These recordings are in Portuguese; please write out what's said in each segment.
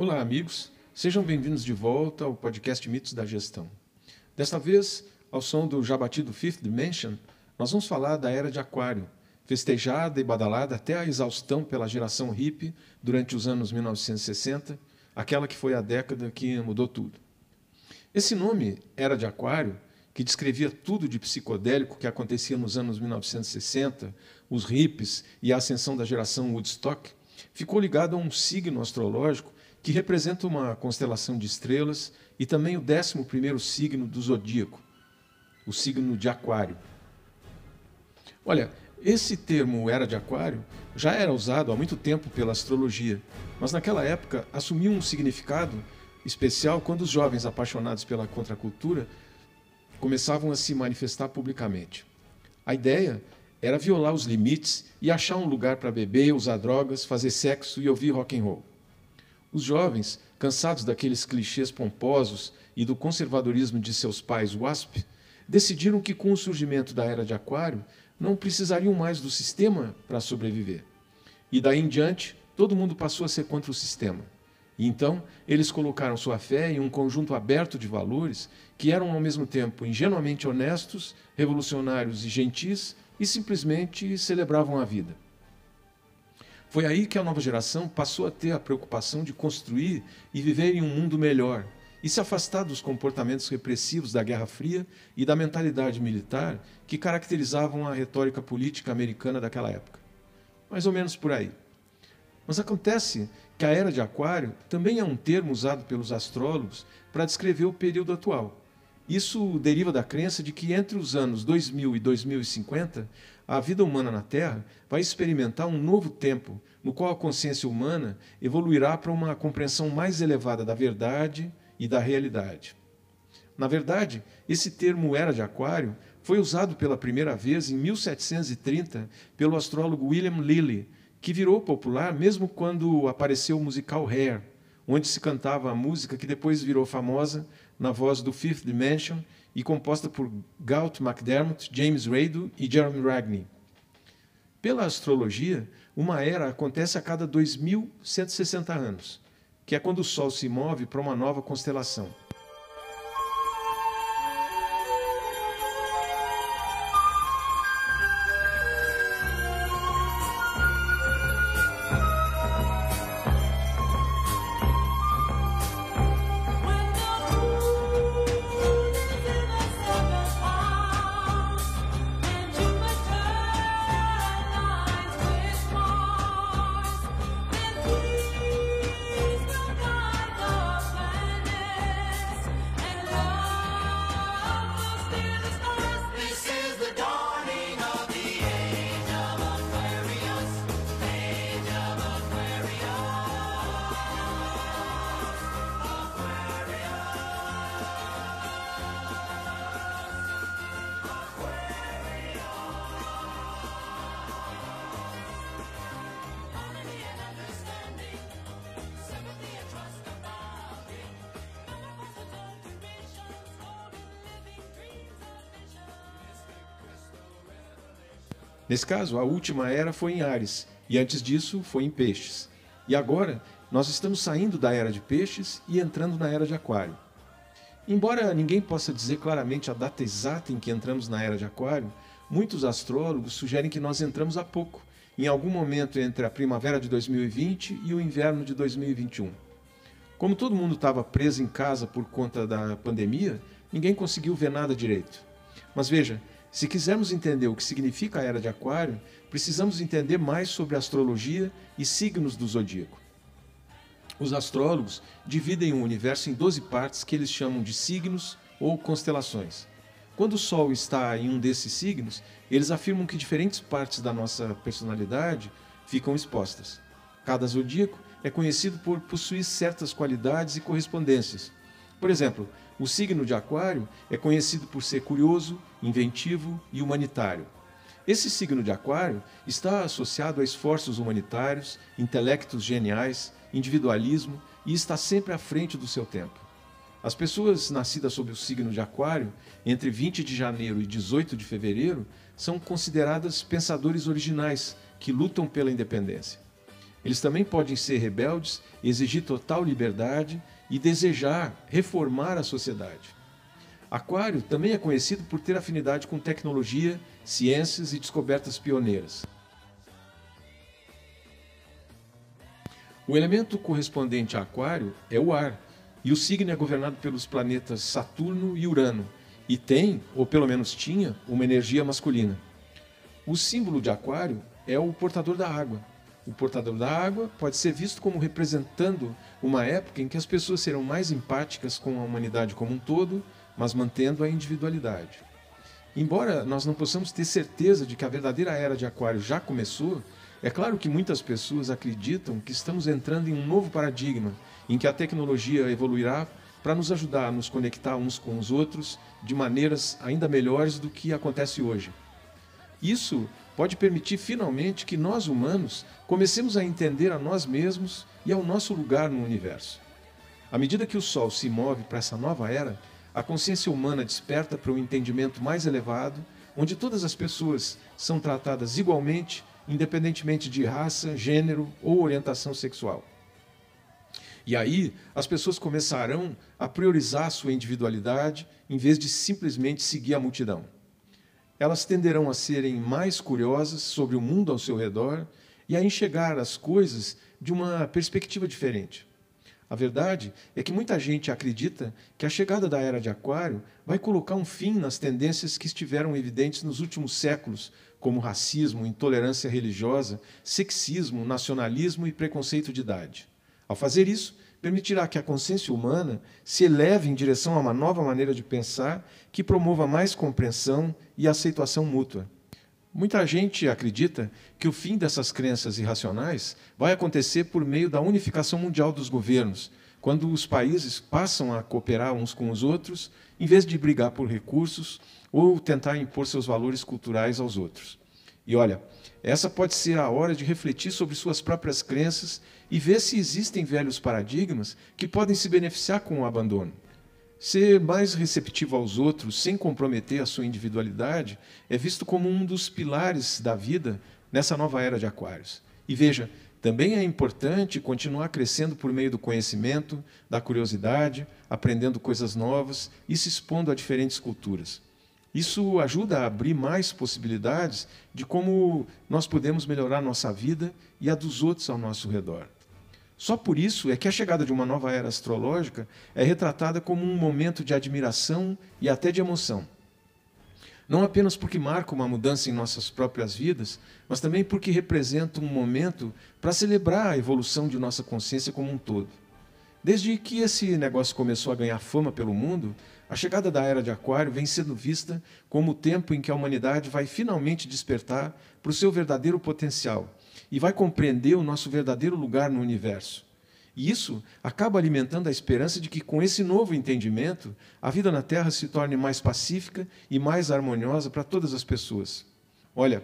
Olá, amigos. Sejam bem-vindos de volta ao podcast Mitos da Gestão. Desta vez, ao som do já batido Fifth Dimension, nós vamos falar da Era de Aquário, festejada e badalada até a exaustão pela geração hippie durante os anos 1960, aquela que foi a década que mudou tudo. Esse nome, Era de Aquário, que descrevia tudo de psicodélico que acontecia nos anos 1960, os hippies e a ascensão da geração Woodstock, ficou ligado a um signo astrológico que representa uma constelação de estrelas e também o 11º signo do zodíaco, o signo de Aquário. Olha, esse termo Era de Aquário já era usado há muito tempo pela astrologia, mas naquela época assumiu um significado especial quando os jovens apaixonados pela contracultura começavam a se manifestar publicamente. A ideia era violar os limites e achar um lugar para beber, usar drogas, fazer sexo e ouvir rock and roll. Os jovens, cansados daqueles clichês pomposos e do conservadorismo de seus pais WASP, decidiram que com o surgimento da Era de Aquário não precisariam mais do sistema para sobreviver. E daí em diante, todo mundo passou a ser contra o sistema. E então, eles colocaram sua fé em um conjunto aberto de valores que eram ao mesmo tempo ingenuamente honestos, revolucionários e gentis e simplesmente celebravam a vida. Foi aí que a nova geração passou a ter a preocupação de construir e viver em um mundo melhor e se afastar dos comportamentos repressivos da Guerra Fria e da mentalidade militar que caracterizavam a retórica política americana daquela época. Mais ou menos por aí. Mas acontece que a Era de Aquário também é um termo usado pelos astrólogos para descrever o período atual. Isso deriva da crença de que entre os anos 2000 e 2050, a vida humana na Terra vai experimentar um novo tempo, no qual a consciência humana evoluirá para uma compreensão mais elevada da verdade e da realidade. Na verdade, esse termo Era de Aquário foi usado pela primeira vez em 1730 pelo astrólogo William Lilly, que virou popular mesmo quando apareceu o musical Hair, onde se cantava a música que depois virou famosa na voz do Fifth Dimension e composta por Galt MacDermot, James Rado e Jeremy Ragney. Pela astrologia, uma era acontece a cada 2160 anos, que é quando o Sol se move para uma nova constelação. Nesse caso, a última era foi em Áries, e antes disso foi em Peixes. E agora, nós estamos saindo da Era de Peixes e entrando na Era de Aquário. Embora ninguém possa dizer claramente a data exata em que entramos na Era de Aquário, muitos astrólogos sugerem que nós entramos há pouco, em algum momento entre a primavera de 2020 e o inverno de 2021. Como todo mundo estava preso em casa por conta da pandemia, ninguém conseguiu ver nada direito. Mas veja, se quisermos entender o que significa a Era de Aquário, precisamos entender mais sobre astrologia e signos do zodíaco. Os astrólogos dividem o universo em 12 partes que eles chamam de signos ou constelações. Quando o Sol está em um desses signos, eles afirmam que diferentes partes da nossa personalidade ficam expostas. Cada zodíaco é conhecido por possuir certas qualidades e correspondências. Por exemplo, o signo de Aquário é conhecido por ser curioso, inventivo e humanitário. Esse signo de Aquário está associado a esforços humanitários, intelectos geniais, individualismo e está sempre à frente do seu tempo. As pessoas nascidas sob o signo de Aquário, entre 20 de janeiro e 18 de fevereiro, são consideradas pensadores originais que lutam pela independência. Eles também podem ser rebeldes, exigir total liberdade e desejar reformar a sociedade. Aquário também é conhecido por ter afinidade com tecnologia, ciências e descobertas pioneiras. O elemento correspondente a Aquário é o ar, e o signo é governado pelos planetas Saturno e Urano, e tem, ou pelo menos tinha, uma energia masculina. O símbolo de Aquário é o portador da água. O portador da água pode ser visto como representando uma época em que as pessoas serão mais empáticas com a humanidade como um todo, mas mantendo a individualidade. Embora nós não possamos ter certeza de que a verdadeira era de Aquário já começou, é claro que muitas pessoas acreditam que estamos entrando em um novo paradigma, em que a tecnologia evoluirá para nos ajudar a nos conectar uns com os outros de maneiras ainda melhores do que acontece hoje. Isso pode permitir finalmente que nós humanos comecemos a entender a nós mesmos e ao nosso lugar no universo. À medida que o Sol se move para essa nova era, a consciência humana desperta para um entendimento mais elevado, onde todas as pessoas são tratadas igualmente, independentemente de raça, gênero ou orientação sexual. E aí, as pessoas começarão a priorizar sua individualidade em vez de simplesmente seguir a multidão. Elas tenderão a serem mais curiosas sobre o mundo ao seu redor e a enxergar as coisas de uma perspectiva diferente. A verdade é que muita gente acredita que a chegada da Era de Aquário vai colocar um fim nas tendências que estiveram evidentes nos últimos séculos, como racismo, intolerância religiosa, sexismo, nacionalismo e preconceito de idade. Ao fazer isso, permitirá que a consciência humana se eleve em direção a uma nova maneira de pensar que promova mais compreensão e aceitação mútua. Muita gente acredita que o fim dessas crenças irracionais vai acontecer por meio da unificação mundial dos governos, quando os países passam a cooperar uns com os outros, em vez de brigar por recursos ou tentar impor seus valores culturais aos outros. E olha, essa pode ser a hora de refletir sobre suas próprias crenças e ver se existem velhos paradigmas que podem se beneficiar com o abandono. Ser mais receptivo aos outros sem comprometer a sua individualidade é visto como um dos pilares da vida nessa nova era de Aquários. E veja, também é importante continuar crescendo por meio do conhecimento, da curiosidade, aprendendo coisas novas e se expondo a diferentes culturas. Isso ajuda a abrir mais possibilidades de como nós podemos melhorar nossa vida e a dos outros ao nosso redor. Só por isso é que a chegada de uma nova era astrológica é retratada como um momento de admiração e até de emoção. Não apenas porque marca uma mudança em nossas próprias vidas, mas também porque representa um momento para celebrar a evolução de nossa consciência como um todo. Desde que esse negócio começou a ganhar fama pelo mundo, a chegada da Era de Aquário vem sendo vista como o tempo em que a humanidade vai finalmente despertar para o seu verdadeiro potencial e vai compreender o nosso verdadeiro lugar no universo. E isso acaba alimentando a esperança de que, com esse novo entendimento, a vida na Terra se torne mais pacífica e mais harmoniosa para todas as pessoas. Olha,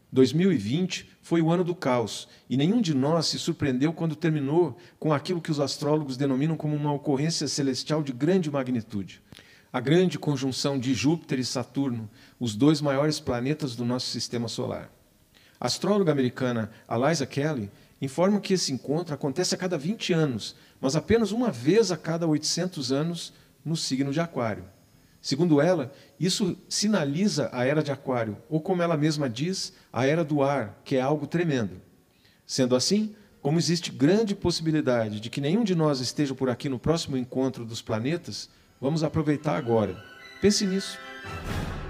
2020 foi o ano do caos, e nenhum de nós se surpreendeu quando terminou com aquilo que os astrólogos denominam como uma ocorrência celestial de grande magnitude. A grande conjunção de Júpiter e Saturno, os dois maiores planetas do nosso sistema solar. A astróloga americana Aliza Kelly informa que esse encontro acontece a cada 20 anos, mas apenas uma vez a cada 800 anos no signo de Aquário. Segundo ela, isso sinaliza a Era de Aquário, ou como ela mesma diz, a Era do Ar, que é algo tremendo. Sendo assim, como existe grande possibilidade de que nenhum de nós esteja por aqui no próximo encontro dos planetas, vamos aproveitar agora. Pense nisso.